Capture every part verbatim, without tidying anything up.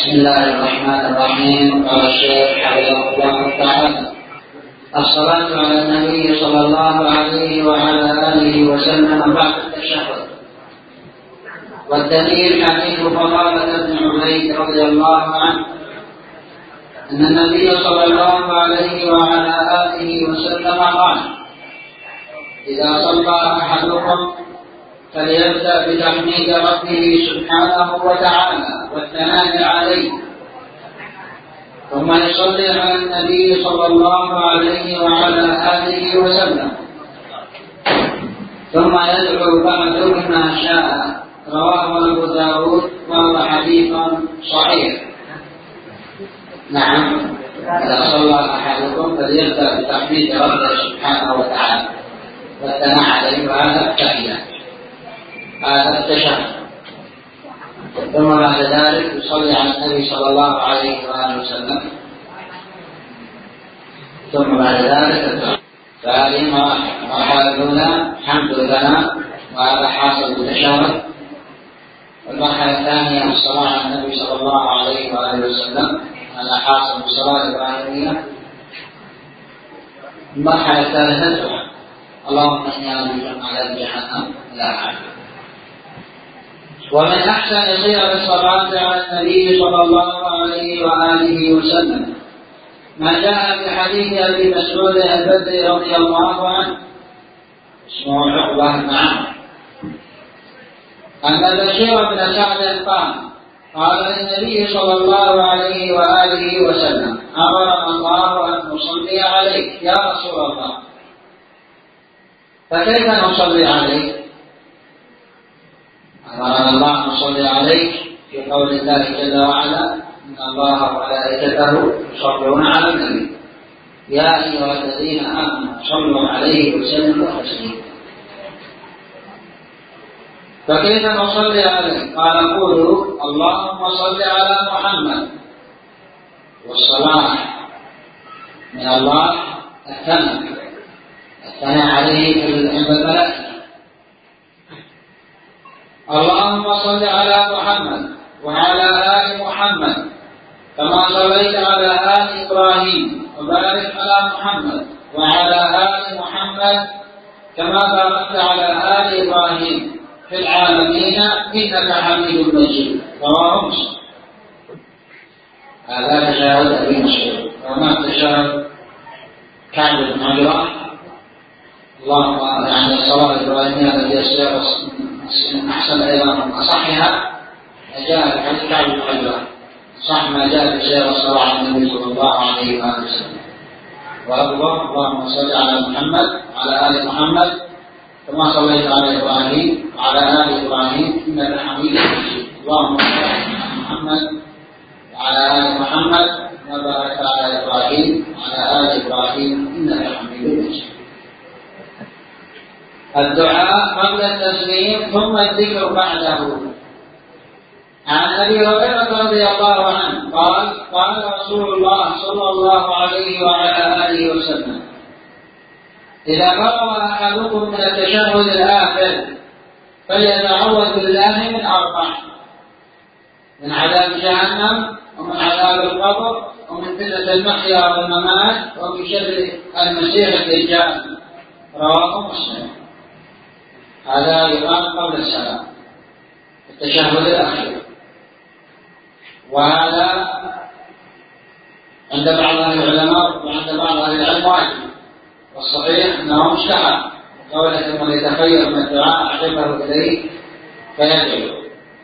بسم الله الرحمن الرحيم. قال الشيخ حفظه الله تعالى: الصلاة على النبي صلى الله عليه وعلى آله وسلم بعد التشهد. والدليل حديث فضالة بن عبيد رضي الله عنه أن النبي صلى الله عليه وعلى آله وسلم قال: إذا صلى أحدكم فليبدأ بتحميد ربه سبحانه وتعالى والثناء عليه، ثم يصلي على النبي صلى الله عليه وعلى آله وسلم، ثم يدعو بعد بما شاء. رواه أبو داود وهو حديث صحيح. نعم، إذا صلى أحدكم فليبدأ بتحميد ربه سبحانه وتعالى والثناء عليه، وهذا التحية، هذا التشهد. ثم بعد ذلك يصلي على النبي صلى الله عليه وآله وسلم، ثم بعد ذلك الدعاء. فهذه مراحل. المرحلة الأولى حمد الثناء، وهذا حاصل التشهد. والمرحلة الثانية الصلاة على النبي صلى الله عليه وآله وسلم، هذا حاصل بالصلاة الإبراهيمية. المرحلة الثالثة الدعاء: اللهم إني أعوذ بك من عذاب جهنم إلى آخره. ومن أحسن صيغ الصلاة على النبي صلى الله عليه وآله وسلم ما جاء في حديث أبي مسعود البدري رضي الله عنه، اسمه عقبة بن عمرو، أن بشير بن سعد قال: قال للنبي صلى الله عليه وآله وسلم: أمرنا الله أن نصلي عليك يا رسول الله، فكيف نصلي عليك؟ أمرنا الله أن نصلي عليك في قول الله جل وعلا: إن الله وملائكته يصلون على النبي يا أيها الذين آمنوا صلوا عليه وسلموا تسليما. فكيف نصلي عليه؟ قال: قولوا اللهم صل على محمد. والصلاة من الله الثناء، الثناء عليه عند الملائكة. اللهم صل على محمد وعلى آل محمد كما صليت على آل إبراهيم، وبارك على محمد وعلى آل محمد كما باركت على آل إبراهيم في العالمين إنك حميد مجيد. رواه مسلم. هذا تشهد أبي مسعود. وما تشهد كعب بن عجرة: اللهم يعني الصلاة الإبراهيمية التي يصير أحسن أيضا أصحها جاء في حديث كعب بن عجرة، صح ما جاء في سير الصلاة على النبي صلى الله عليه وآله وسلم. وأبوه: اللهم صل على محمد وعلى آل محمد كما صليت على إبراهيم وعلى آل إبراهيم إنك حميد مجيد. اللهم صل على محمد وعلى آل محمد كما باركت على إبراهيم وعلى آل إبراهيم إنك حميد مجيد. الدعاء قبل التسليم ثم الذكر بعده. عن أبي هريرة رضي الله عنه قال: قال رسول الله صلى الله عليه وعلى آله وسلم: إذا فرغ أحدكم من التشهد الآخر فليتعوذ بالله من أربع: من عذاب جهنم، ومن عذاب القبر، ومن فتنة المحيا والممات، ومن شر المسيح الدجال. رواه مسلم. هذا يقال قبل السلام، التشهد الأخير. وهذا عند بعض العلماء وعند بعض أهل العلم واجب، والصحيح أنه مستحب، وقوله من يتخير من الدعاء أحبه إليه فيدعو.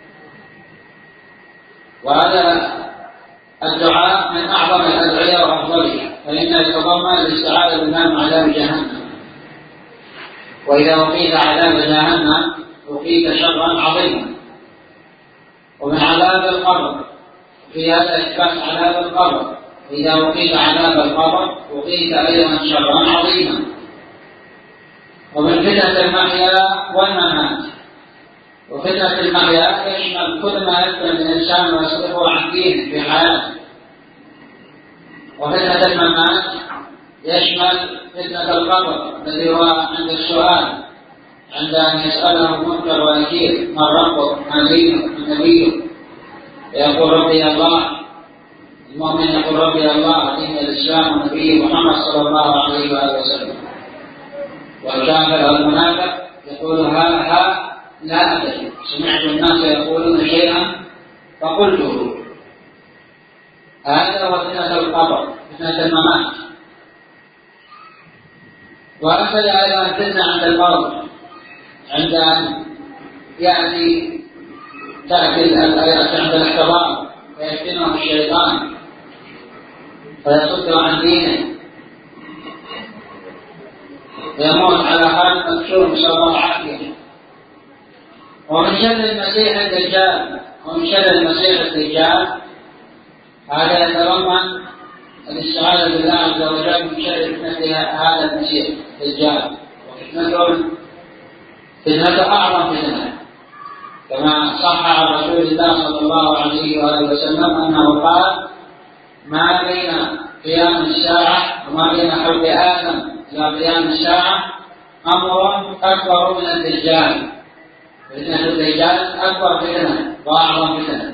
وهذا الدعاء من أعظم الأدعية وأفضلها، فإنه يتضمن الاستعاذة بالله من عذاب جهنم. وإذا وقيت عذاب جهنم وقيت شرا عظيما. ومن عذاب القبر، في هذا إثبات عذاب القبر، إذا وقيت عذاب القبر وقيت أيضا شرا عظيما. ومن فتنة المحيا والممات. وفتنة المحيا يشمل كل ما يفتن الإنسان ويصرفه عن دينه في حياته. وفتنة الممات يشمل فتنة القبر الذي هو عند السؤال، عند أن يسأله منكر ونكير: من ربك؟ ما دينك؟ من نبيك؟ يقول ربي الله، المؤمن يقول ربي الله دين الإسلام ونبيه محمد صلى الله عليه وآله وسلم. والكافر والمنافق يقول ها ها لا أدري، سمعت الناس يقولون شيئا فقلته. هذا هو فتنة القبر، فتنة الممات. وهكذا أيضا فتنة عند الموت، عند أن يعني تأتي عند الاحتضار فيفتنه الشيطان فيصده عن دينه ويموت على حال مكسور، نسأل الله العافية. ومن شر المسيح الدجال، ومن شر المسيح الدجال هذا يتضمن الاستعاذة بالله عز وجل من شر فتنة هذا المسيح الدجال. وفتنته فتنته أعظم فتنة، كما صح عن رسول الله صلى الله عليه وآله وسلم أنه قال: ما بين قيام الساعة وما بين خلق آدم إلى قيام الساعة أمر أكبر من الدجال. فتنة الدجال أكبر فتنة وأعظم فتنة،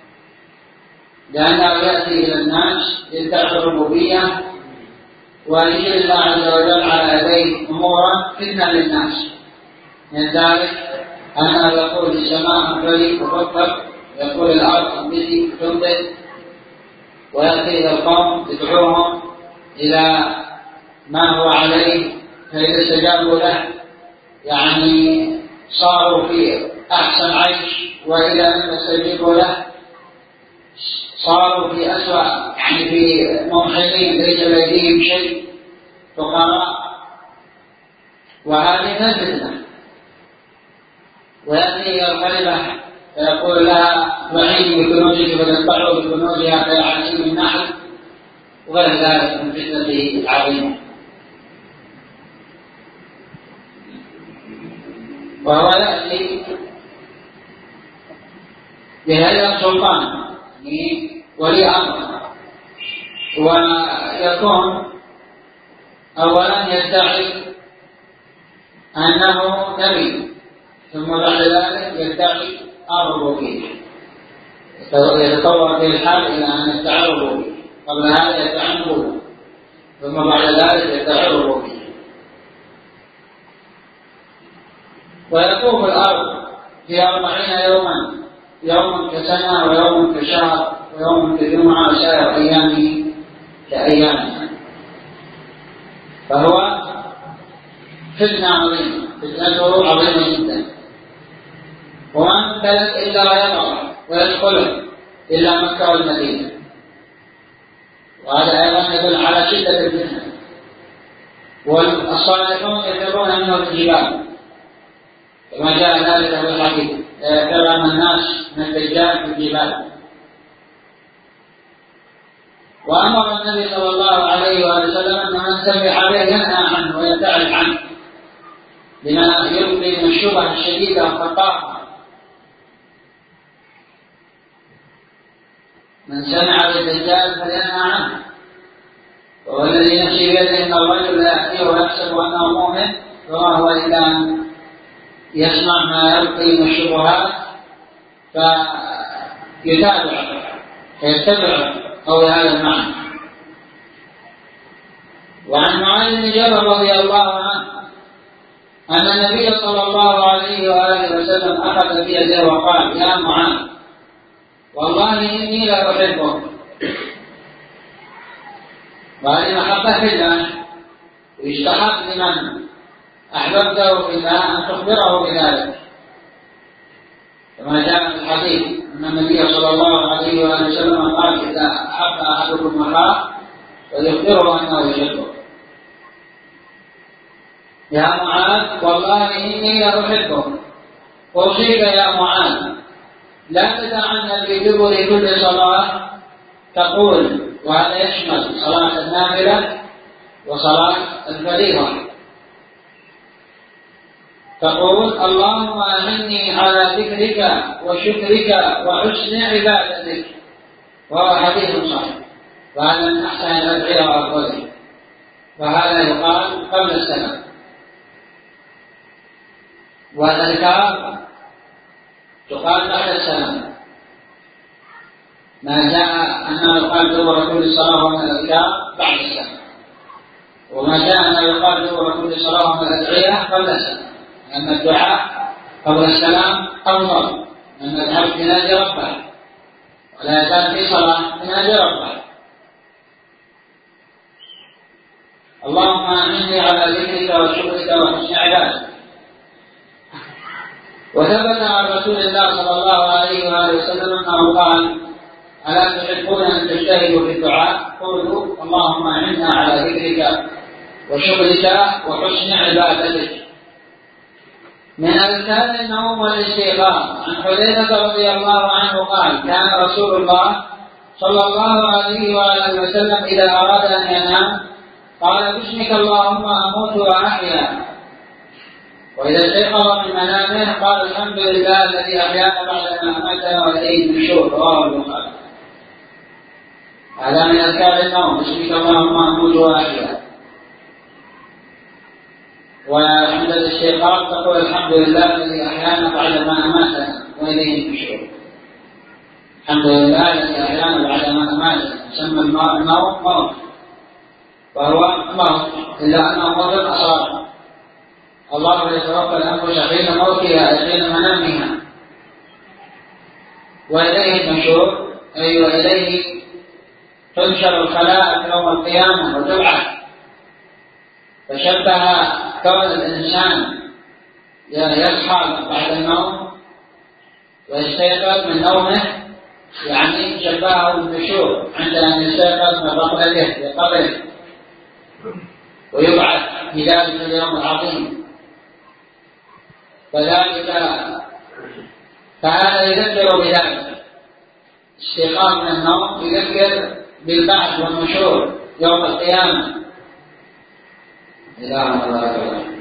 لأنه يأتي إلى الناس يدعي الربوبية ويجعل الله عز وجل على يديه أمورا فتنة للناس. من ذلك أنه يقول السماء انفجري وفكر، يقول الأرض انبتي تنبت، ويأتي إلى القوم يدعوهم إلى ما هو عليه، فإذا استجابوا له يعني صاروا في أحسن عيش، وإذا لم يستجيبوا له صاروا في أسوأ، يعني في منحلين ليس بأيديهم شيء، فقراء. وهذه الفتنة. ويأتي إلى القريبة فيقول لها وعيني بكنوزك فتتبعوا بكنوزها كالعزيم النحل، وغير ذلك من فتنته العظيمة. وهو يأتي بهيئة سلطان ولي أمر، ويكون أولا يدعي أنه نبي، ثم بعد ذلك يدعي الربوبية، يتطور في الحال إلى أن يدعي الربوبية. قبل هذا يدعي النبوة، ثم بعد ذلك يدعي الربوبية. ويطوف الأرض في أربعين يوما، يوم كسنة ويوم كشهر ويوم كجمعة وسائر أيامه كأيامنا. فهو فتنة عظيمة، فتنته عظيمة جدا. وما من بلد إلا ويطلع ويدخله إلا مكة والمدينة، وهذا أيضا يدل على شدة الفتنة. والصالحون يفرون منه بالجبال، كما جاء ذلك في الحديث: يفر الناس من الدجال في الجبال. وأمر النبي صلى الله عليه وسلم أن من سمع به ينهى عنه ويبتعد عنه، لما يلقي من الشبهة الشديدة والخطاقة. من سمع بالدجال فلينهى عنه. وهو الذي نفسي بيده إن الرجل لا يأتيه ويحسب أنه مؤمن، وما هو إلا أن يسمع ما يلقي من الشبهات فيتابع فيتبع قول هذا المعنى. وعن معاذ بن جبل رضي الله عنه أن النبي صلى الله عليه وآله وسلم أخذ بيده وقال: يا معاذ، والله إني لا أحبك. وهذه محبة في الله، ويستحق لمن أحببته في الله أن تخبره بذلك، كما جاء في الحديث أن النبي صلى الله عليه وآله وسلم قال: إذا أحب أحدكم أخاه فليخبره أنه يحبه. يا معاذ، والله إني لأحبك، أوصيك يا معاذ لا تدعن في دبر كل صلاة تقول، وهذا يشمل صلاة النافلة وصلاة الفريضة، تقول: اللهم أعني على ذكرك وشكرك وحسن عبادتك. وهو حديث صحيح، وهذا من أحسن الأدعية وأفضلها، وهذا يقال قبل السلام. والأذكار تقال بعد السلام. ما جاء أنه يقال دبر كل صلاة ومن الأذكار بعد السلام، وما جاء أنه يقال دبر كل صلاة ومن الأدعية قبل السلام، لأن الدعاء قبل السلام أفضل من العبد ينادي ربه ولا يزال في صلاة ينادي ربه. اللهم أعني على ذكرك وشكرك وحسن عبادتك. وثبت عن رسول الله صلى الله عليه وآله وسلم أنه قال: ألا تحبون أن تجتهدوا في الدعاء؟ قولوا اللهم أعنا على ذكرك وشكرك وحسن عبادتك. من أذكار النوم والاستيقاظ عن حذيفة رضي الله عنه قال: كان رسول الله صلى الله عليه وآله وسلم إذا أراد أن ينام قال: باسمك اللهم أموت وأحيا. وإذا استيقظ من منامه قال: الحمد لله الذي أحيانا بعدما أماتنا وإليه النشور. رواه البخاري. هذا من أذكار النوم: باسمك اللهم أموت وأحيا. وعند الاستيقاظ تقول: الحمد لله الذي أحيانا بعدما أماتنا وإليه النشور. الحمد لله الذي أحيانا بعدما أماتنا. يسمى الموت موت، وهو موت إلا أنه موت أصاب. الله يتوفى الأنفس حين موتها حين منامها، وإليه النشور، أي وإليه تنشر الخلائق يوم القيامة وتبعث. فشبه كون الإنسان يصحى بعد النوم ويستيقظ من نومه، يعني شبهه النشور عند أن يستيقظ من رقبته بقبره ويبعث في ذلك اليوم العظيم. فذلك فهذا يذكر بذلك، استيقاظ من النوم يذكر بالبعث والنشور يوم القيامة. إلى الله.